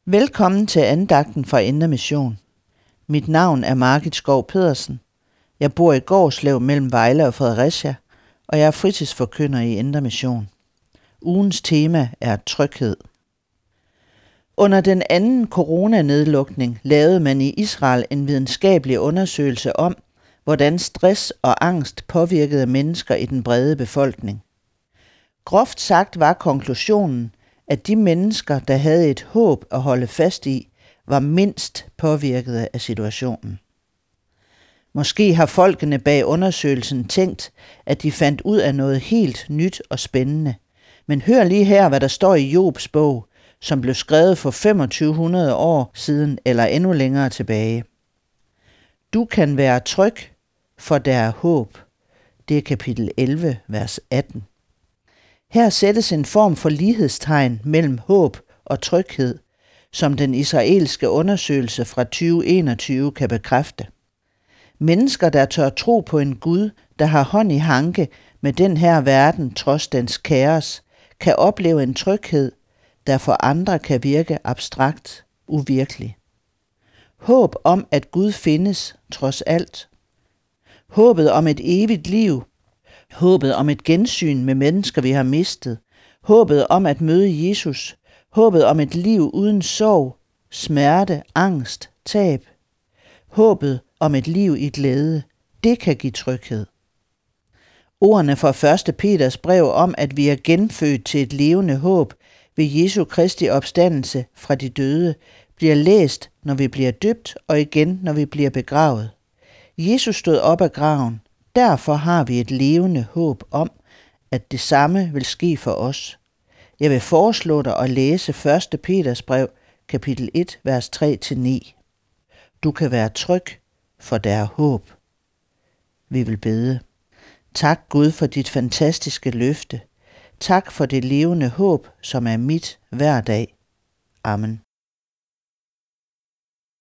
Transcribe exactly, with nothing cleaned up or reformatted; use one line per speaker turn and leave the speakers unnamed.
Velkommen til andagten fra Indre Mission. Mit navn er Margit Skov Pedersen. Jeg bor i Gårdslev mellem Vejle og Fredericia, og jeg er fritidsforkynder i Indre Mission. Ugens tema er tryghed. Under den anden coronanedlukning lavede man i Israel en videnskabelig undersøgelse om, hvordan stress og angst påvirkede mennesker i den brede befolkning. Groft sagt var konklusionen, at de mennesker, der havde et håb at holde fast i, var mindst påvirket af situationen. Måske har folkene bag undersøgelsen tænkt, at de fandt ud af noget helt nyt og spændende. Men hør lige her, hvad der står i Jobs bog, som blev skrevet for femogtyve hundrede år siden eller endnu længere tilbage. Du kan være tryg, for der er håb. Det er kapitel elleve, vers atten. Her sættes en form for lighedstegn mellem håb og tryghed, som den israelske undersøgelse fra tyve enogtyve kan bekræfte. Mennesker, der tør tro på en Gud, der har hånd i hanke med den her verden trods dens kaos, kan opleve en tryghed, der for andre kan virke abstrakt, uvirkelig. Håb om, at Gud findes trods alt. Håbet om et evigt liv. Håbet om et gensyn med mennesker, vi har mistet. Håbet om at møde Jesus. Håbet om et liv uden sorg, smerte, angst, tab. Håbet om et liv i glæde. Det kan give tryghed. Ordene fra første Peters brev om, at vi er genfødt til et levende håb ved Jesu Kristi opstandelse fra de døde, bliver læst, når vi bliver døbt, og igen, når vi bliver begravet. Jesus stod op af graven. Derfor har vi et levende håb om, at det samme vil ske for os. Jeg vil foreslå dig at læse første Peters brev, kapitel et, vers tre til ni. Du kan være tryg, for der er håb. Vi vil bede. Tak Gud for dit fantastiske løfte. Tak for det levende håb, som er mit hver dag. Amen.